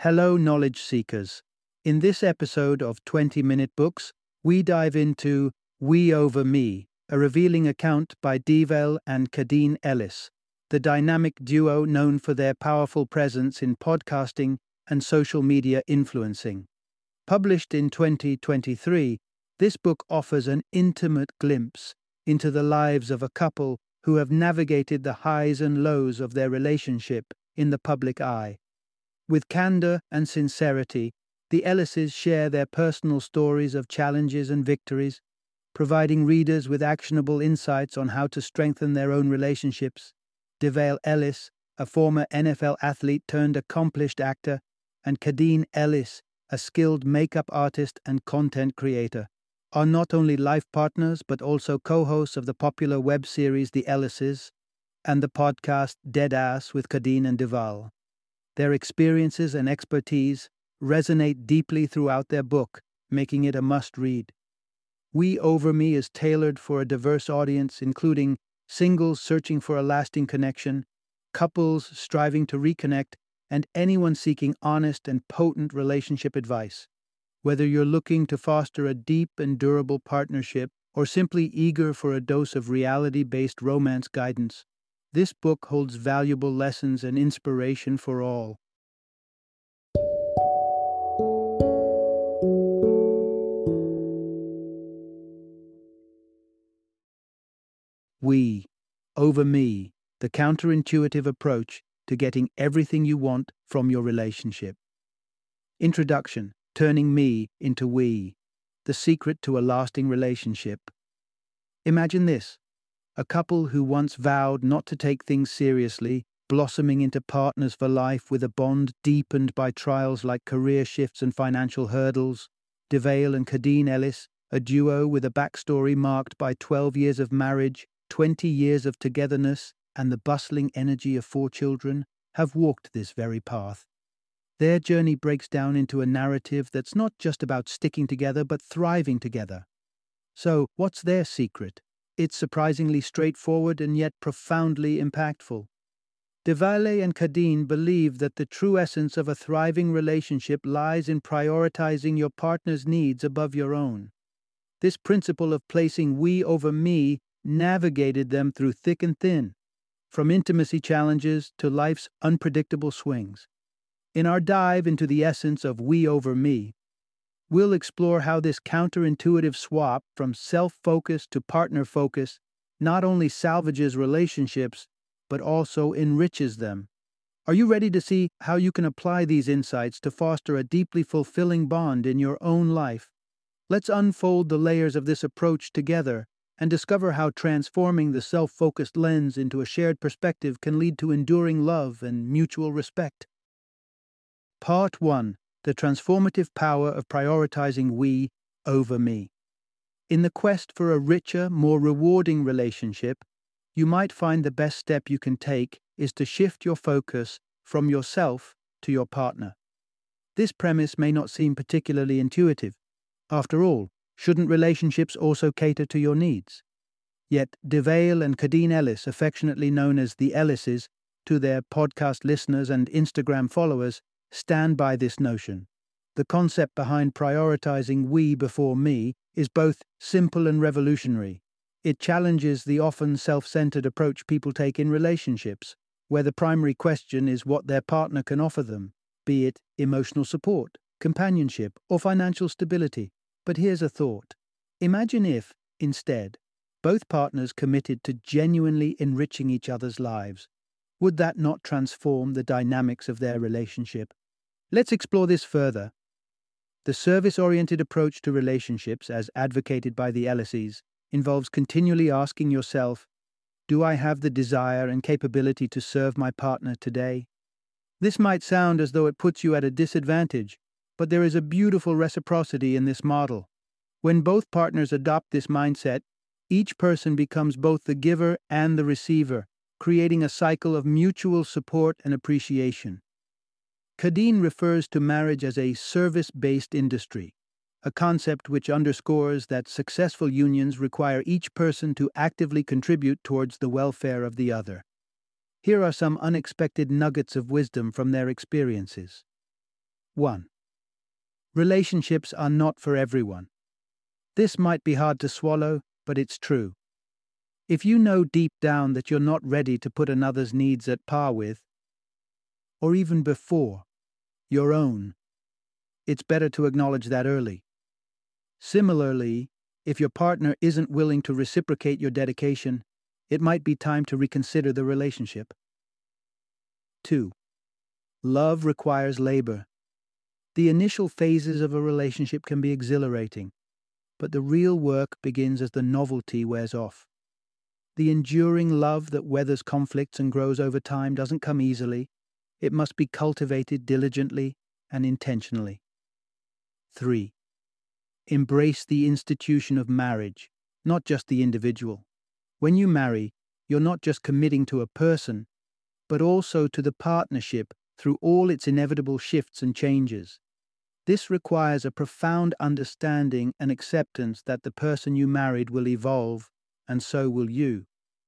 Hello, knowledge seekers. In this episode of 20-Minute Books, we dive into We Over Me, a revealing account by Deval and Kadeen Ellis, the dynamic duo known for their powerful presence in podcasting and social media influencing. Published in 2023, this book offers an intimate glimpse into the lives of a couple who have navigated the highs and lows of their relationship in the public eye. With candor and sincerity, the Ellises share their personal stories of challenges and victories, providing readers with actionable insights on how to strengthen their own relationships. Deval Ellis, a former NFL athlete turned accomplished actor, and Kadeen Ellis, a skilled makeup artist and content creator, are not only life partners but also co-hosts of the popular web series The Ellises and the podcast Deadass with Kadeen and Deval. Their experiences and expertise resonate deeply throughout their book, making it a must-read. We Over Me is tailored for a diverse audience, including singles searching for a lasting connection, couples striving to reconnect, and anyone seeking honest and potent relationship advice. Whether you're looking to foster a deep and durable partnership or simply eager for a dose of reality-based romance guidance, this book holds valuable lessons and inspiration for all. We Over Me, the counterintuitive approach to getting everything you want from your relationship. Introduction: Turning Me into We, the secret to a lasting relationship. Imagine this: a couple who once vowed not to take things seriously, blossoming into partners for life with a bond deepened by trials like career shifts and financial hurdles. Deval and Kadeen Ellis, a duo with a backstory marked by 12 years of marriage, 20 years of togetherness, and the bustling energy of 4 children, have walked this very path. Their journey breaks down into a narrative that's not just about sticking together but thriving together. So, what's their secret? It's surprisingly straightforward and yet profoundly impactful. Deval and Kadeen believe that the true essence of a thriving relationship lies in prioritizing your partner's needs above your own. This principle of placing we over me navigated them through thick and thin, from intimacy challenges to life's unpredictable swings. In our dive into the essence of We Over Me, we'll explore how this counterintuitive swap from self-focus to partner focus not only salvages relationships, but also enriches them. Are you ready to see how you can apply these insights to foster a deeply fulfilling bond in your own life? Let's unfold the layers of this approach together and discover how transforming the self-focused lens into a shared perspective can lead to enduring love and mutual respect. Part 1. The transformative power of prioritizing we over me. In the quest for a richer, more rewarding relationship, you might find the best step you can take is to shift your focus from yourself to your partner. This premise may not seem particularly intuitive. After all, shouldn't relationships also cater to your needs? Yet Deval and Kadeen Ellis, affectionately known as the Ellises, to their podcast listeners and Instagram followers, stand by this notion. The concept behind prioritizing we before me is both simple and revolutionary. It challenges the often self-centered approach people take in relationships, where the primary question is what their partner can offer them, be it emotional support, companionship, or financial stability. But here's a thought. Imagine if, instead, both partners committed to genuinely enriching each other's lives. Would that not transform the dynamics of their relationship? Let's explore this further. The service-oriented approach to relationships, as advocated by the Ellises, involves continually asking yourself, do I have the desire and capability to serve my partner today? This might sound as though it puts you at a disadvantage, but there is a beautiful reciprocity in this model. When both partners adopt this mindset, each person becomes both the giver and the receiver, creating a cycle of mutual support and appreciation. Kadeen refers to marriage as a service-based industry, a concept which underscores that successful unions require each person to actively contribute towards the welfare of the other. Here are some unexpected nuggets of wisdom from their experiences. 1. Relationships are not for everyone. This might be hard to swallow, but it's true. If you know deep down that you're not ready to put another's needs at par with, or even before, your own, it's better to acknowledge that early. Similarly, if your partner isn't willing to reciprocate your dedication, it might be time to reconsider the relationship. 2. Love requires labor. The initial phases of a relationship can be exhilarating, but the real work begins as the novelty wears off. The enduring love that weathers conflicts and grows over time doesn't come easily. It must be cultivated diligently and intentionally. 3. Embrace the institution of marriage, not just the individual. When you marry, you're not just committing to a person, but also to the partnership through all its inevitable shifts and changes. This requires a profound understanding and acceptance that the person you married will evolve, and so will you.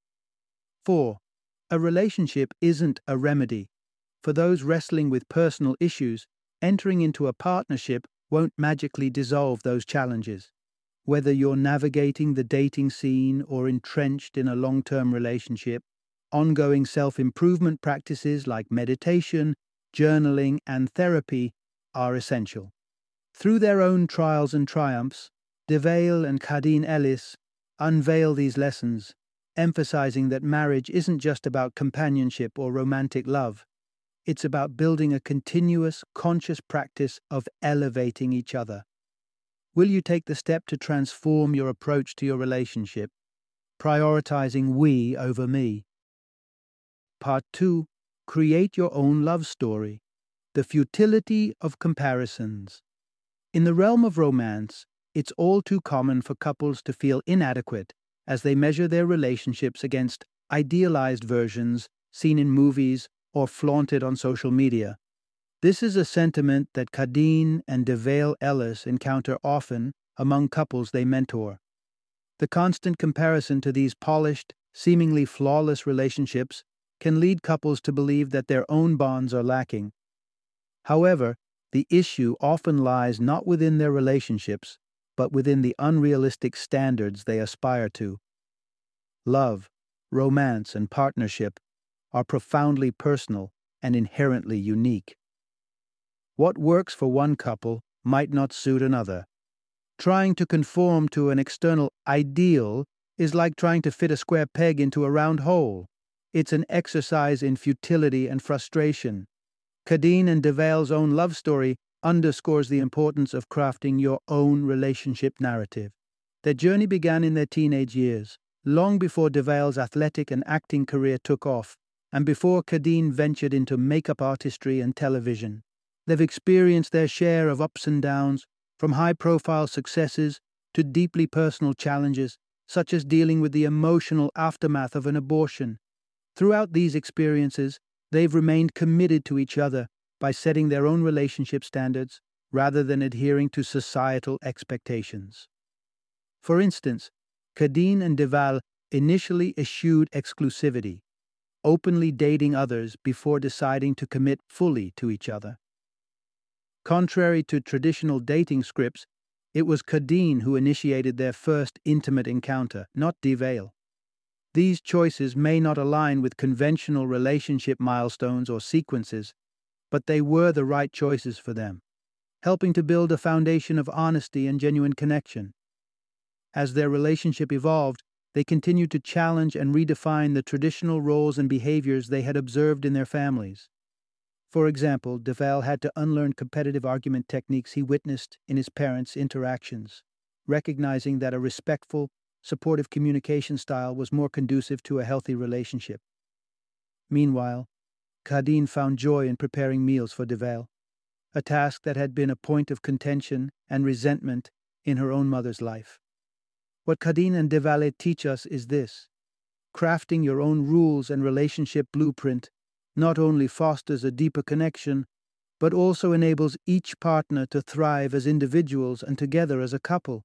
4. A relationship isn't a remedy. For those wrestling with personal issues, entering into a partnership won't magically dissolve those challenges. Whether you're navigating the dating scene or entrenched in a long-term relationship, ongoing self-improvement practices like meditation, journaling, and therapy are essential. Through their own trials and triumphs, DeVale and Kadeen Ellis unveil these lessons, emphasizing that marriage isn't just about companionship or romantic love. It's about building a continuous, conscious practice of elevating each other. Will you take the step to transform your approach to your relationship, prioritizing we over me? Part 2. Create your own love story. The futility of comparisons. In the realm of romance, it's all too common for couples to feel inadequate as they measure their relationships against idealized versions seen in movies or flaunted on social media. This is a sentiment that Kadeen and DeVale Ellis encounter often among couples they mentor. The constant comparison to these polished, seemingly flawless relationships can lead couples to believe that their own bonds are lacking. However, the issue often lies not within their relationships, but within the unrealistic standards they aspire to. Love, romance, and partnership are profoundly personal and inherently unique. What works for one couple might not suit another. Trying to conform to an external ideal is like trying to fit a square peg into a round hole. It's an exercise in futility and frustration. Kadeen and DeVale's own love story underscores the importance of crafting your own relationship narrative. Their journey began in their teenage years, long before DeVale's athletic and acting career took off, and before Kadeen ventured into makeup artistry and television. They've experienced their share of ups and downs, from high-profile successes to deeply personal challenges, such as dealing with the emotional aftermath of an abortion. Throughout these experiences, they've remained committed to each other by setting their own relationship standards rather than adhering to societal expectations. For instance, Kadeen and DeVale initially eschewed exclusivity, openly dating others before deciding to commit fully to each other. Contrary to traditional dating scripts, it was Kadeen who initiated their first intimate encounter, not DeVale. These choices may not align with conventional relationship milestones or sequences, but they were the right choices for them, helping to build a foundation of honesty and genuine connection. As their relationship evolved, they continued to challenge and redefine the traditional roles and behaviors they had observed in their families. For example, DeVale had to unlearn competitive argument techniques he witnessed in his parents' interactions, recognizing that a respectful, supportive communication style was more conducive to a healthy relationship. Meanwhile, Kadeen found joy in preparing meals for DeVale, a task that had been a point of contention and resentment in her own mother's life. What Kadeen and DeVale teach us is this: crafting your own rules and relationship blueprint not only fosters a deeper connection, but also enables each partner to thrive as individuals and together as a couple.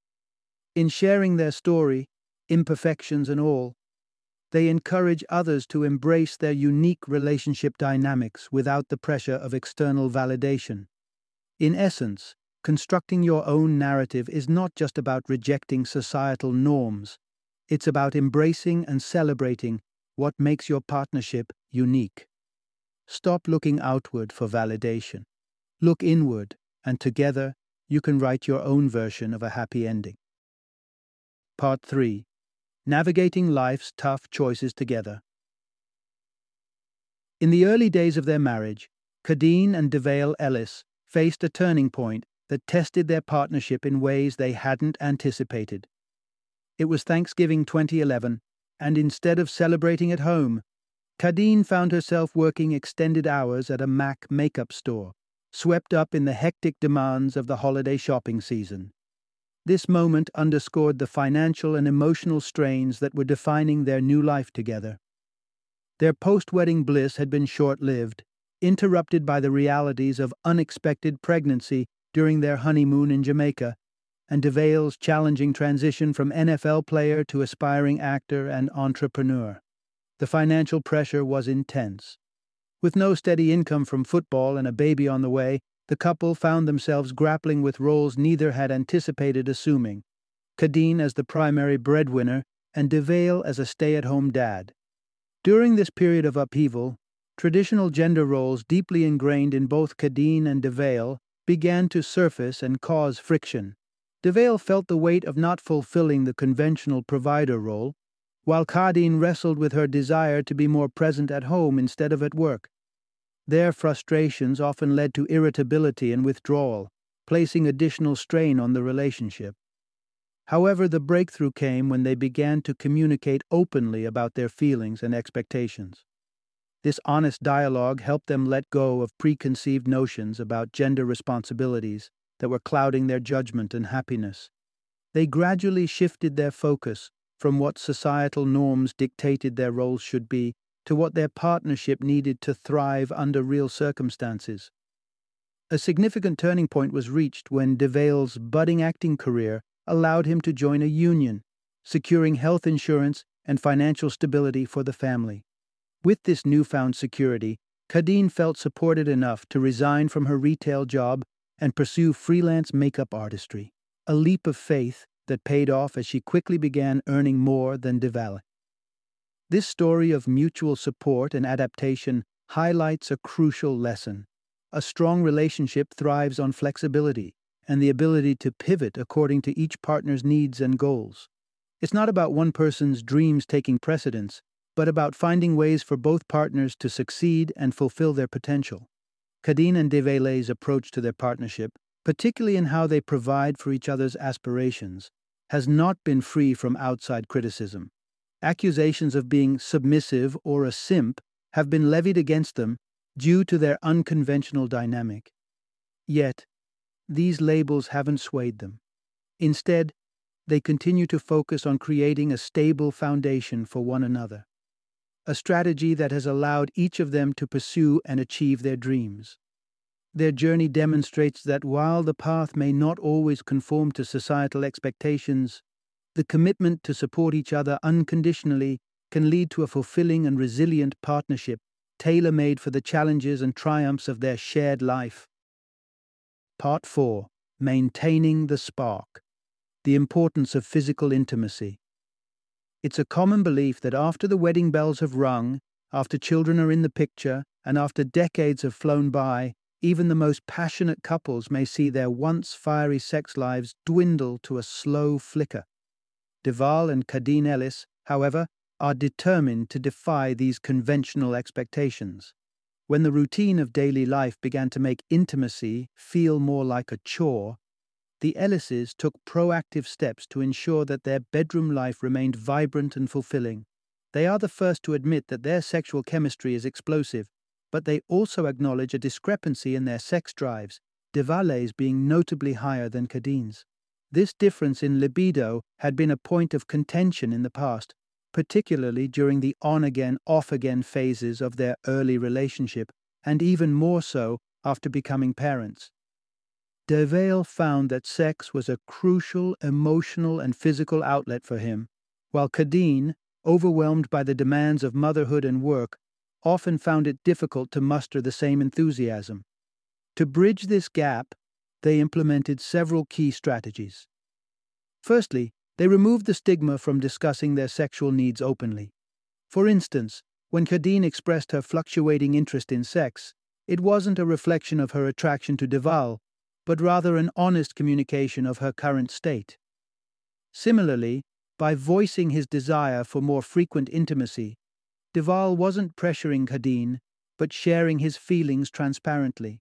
In sharing their story, imperfections and all, they encourage others to embrace their unique relationship dynamics without the pressure of external validation. In essence, constructing your own narrative is not just about rejecting societal norms, it's about embracing and celebrating what makes your partnership unique. Stop looking outward for validation. Look inward, and together you can write your own version of a happy ending. Part 3. Navigating life's tough choices together. In the early days of their marriage, Cadine and DeVale Ellis faced a turning point that tested their partnership in ways they hadn't anticipated. It was Thanksgiving 2011, and instead of celebrating at home, Cadine found herself working extended hours at a MAC makeup store, swept up in the hectic demands of the holiday shopping season. This moment underscored the financial and emotional strains that were defining their new life together. Their post-wedding bliss had been short-lived, interrupted by the realities of unexpected pregnancy during their honeymoon in Jamaica, and DeVale's challenging transition from NFL player to aspiring actor and entrepreneur. The financial pressure was intense. With no steady income from football and a baby on the way, the couple found themselves grappling with roles neither had anticipated assuming, Cadine as the primary breadwinner and DeVale as a stay-at-home dad. During this period of upheaval, traditional gender roles deeply ingrained in both Cadine and DeVale began to surface and cause friction. DeVale felt the weight of not fulfilling the conventional provider role, while Cadine wrestled with her desire to be more present at home instead of at work. Their frustrations often led to irritability and withdrawal, placing additional strain on the relationship. However, the breakthrough came when they began to communicate openly about their feelings and expectations. This honest dialogue helped them let go of preconceived notions about gender responsibilities that were clouding their judgment and happiness. They gradually shifted their focus from what societal norms dictated their roles should be to what their partnership needed to thrive under real circumstances. A significant turning point was reached when DeVale's budding acting career allowed him to join a union, securing health insurance and financial stability for the family. With this newfound security, Cadine felt supported enough to resign from her retail job and pursue freelance makeup artistry, a leap of faith that paid off as she quickly began earning more than DeVale. This story of mutual support and adaptation highlights a crucial lesson. A strong relationship thrives on flexibility and the ability to pivot according to each partner's needs and goals. It's not about one person's dreams taking precedence, but about finding ways for both partners to succeed and fulfill their potential. Cadine and DeVale's approach to their partnership, particularly in how they provide for each other's aspirations, has not been free from outside criticism. Accusations of being submissive or a simp have been levied against them due to their unconventional dynamic. Yet, these labels haven't swayed them. Instead, they continue to focus on creating a stable foundation for one another, a strategy that has allowed each of them to pursue and achieve their dreams. Their journey demonstrates that while the path may not always conform to societal expectations, the commitment to support each other unconditionally can lead to a fulfilling and resilient partnership, tailor-made for the challenges and triumphs of their shared life. Part 4. Maintaining the spark. The importance of physical intimacy. It's a common belief that after the wedding bells have rung, after children are in the picture, and after decades have flown by, even the most passionate couples may see their once fiery sex lives dwindle to a slow flicker. DeVale and Cadine Ellis, however, are determined to defy these conventional expectations. When the routine of daily life began to make intimacy feel more like a chore, the Ellises took proactive steps to ensure that their bedroom life remained vibrant and fulfilling. They are the first to admit that their sexual chemistry is explosive, but they also acknowledge a discrepancy in their sex drives, DeVale's being notably higher than Cadine's. This difference in libido had been a point of contention in the past, particularly during the on-again, off-again phases of their early relationship, and even more so after becoming parents. DeVale found that sex was a crucial emotional and physical outlet for him, while Cadine, overwhelmed by the demands of motherhood and work, often found it difficult to muster the same enthusiasm. To bridge this gap, they implemented several key strategies. Firstly, they removed the stigma from discussing their sexual needs openly. For instance, when Khadin expressed her fluctuating interest in sex, it wasn't a reflection of her attraction to Deval, but rather an honest communication of her current state. Similarly, by voicing his desire for more frequent intimacy, Deval wasn't pressuring Khadin, but sharing his feelings transparently.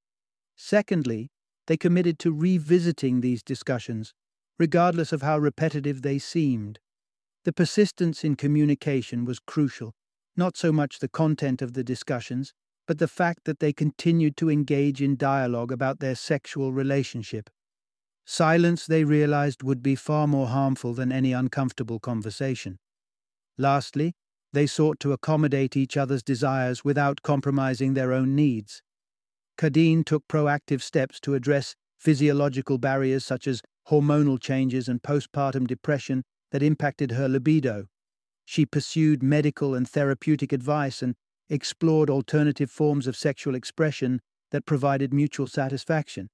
Secondly, they committed to revisiting these discussions, regardless of how repetitive they seemed. The persistence in communication was crucial, not so much the content of the discussions, but the fact that they continued to engage in dialogue about their sexual relationship. Silence, they realized, would be far more harmful than any uncomfortable conversation. Lastly, they sought to accommodate each other's desires without compromising their own needs. Khadin took proactive steps to address physiological barriers such as hormonal changes and postpartum depression that impacted her libido. She pursued medical and therapeutic advice and explored alternative forms of sexual expression that provided mutual satisfaction.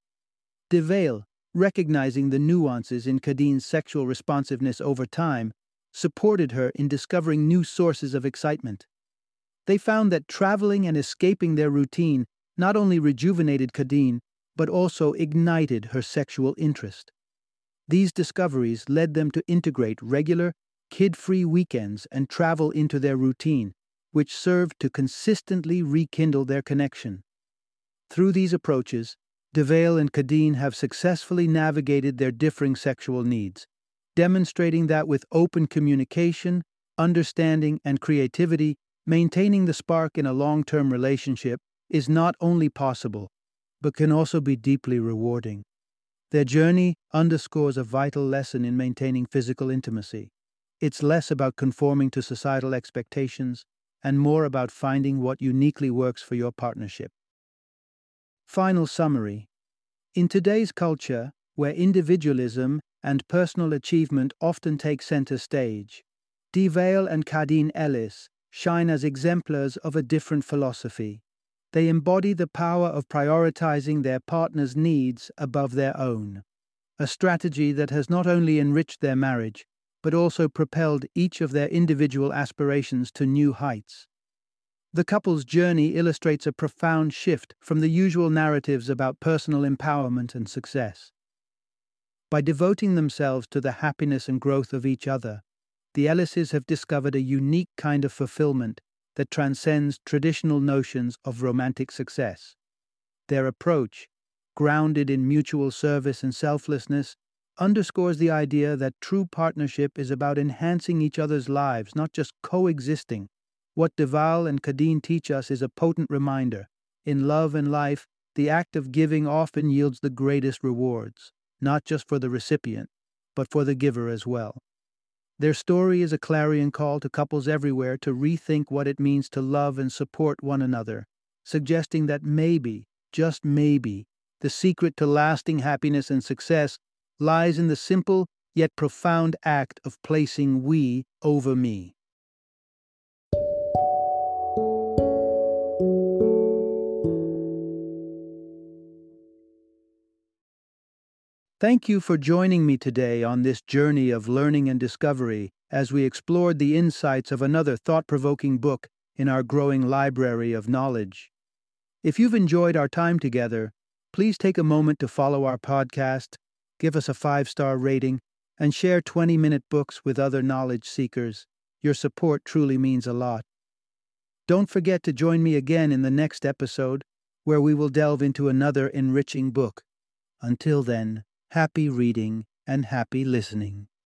Deval, recognizing the nuances in Khadin's sexual responsiveness over time, supported her in discovering new sources of excitement. They found that traveling and escaping their routine not only rejuvenated Khadin, but also ignited her sexual interest. These discoveries led them to integrate regular, kid-free weekends and travel into their routine, which served to consistently rekindle their connection. Through these approaches, Deval and Khadin have successfully navigated their differing sexual needs, demonstrating that with open communication, understanding, and creativity, maintaining the spark in a long-term relationship is not only possible, but can also be deeply rewarding. Their journey underscores a vital lesson in maintaining physical intimacy. It's less about conforming to societal expectations and more about finding what uniquely works for your partnership. Final summary. In today's culture, where individualism and personal achievement often take center stage, Deval and Khadin Ellis shine as exemplars of a different philosophy. They embody the power of prioritizing their partner's needs above their own, a strategy that has not only enriched their marriage, but also propelled each of their individual aspirations to new heights. The couple's journey illustrates a profound shift from the usual narratives about personal empowerment and success. By devoting themselves to the happiness and growth of each other, the Ellises have discovered a unique kind of fulfillment that transcends traditional notions of romantic success. Their approach, grounded in mutual service and selflessness, underscores the idea that true partnership is about enhancing each other's lives, not just coexisting. What Deval and Khadin teach us is a potent reminder. In love and life, the act of giving often yields the greatest rewards, not just for the recipient, but for the giver as well. Their story is a clarion call to couples everywhere to rethink what it means to love and support one another, suggesting that maybe, just maybe, the secret to lasting happiness and success lies in the simple yet profound act of placing we over me. Thank you for joining me today on this journey of learning and discovery as we explored the insights of another thought-provoking book in our growing library of knowledge. If you've enjoyed our time together, please take a moment to follow our podcast, give us a 5-star rating, and share 20-minute books with other knowledge seekers. Your support truly means a lot. Don't forget to join me again in the next episode, where we will delve into another enriching book. Until then, happy reading and happy listening.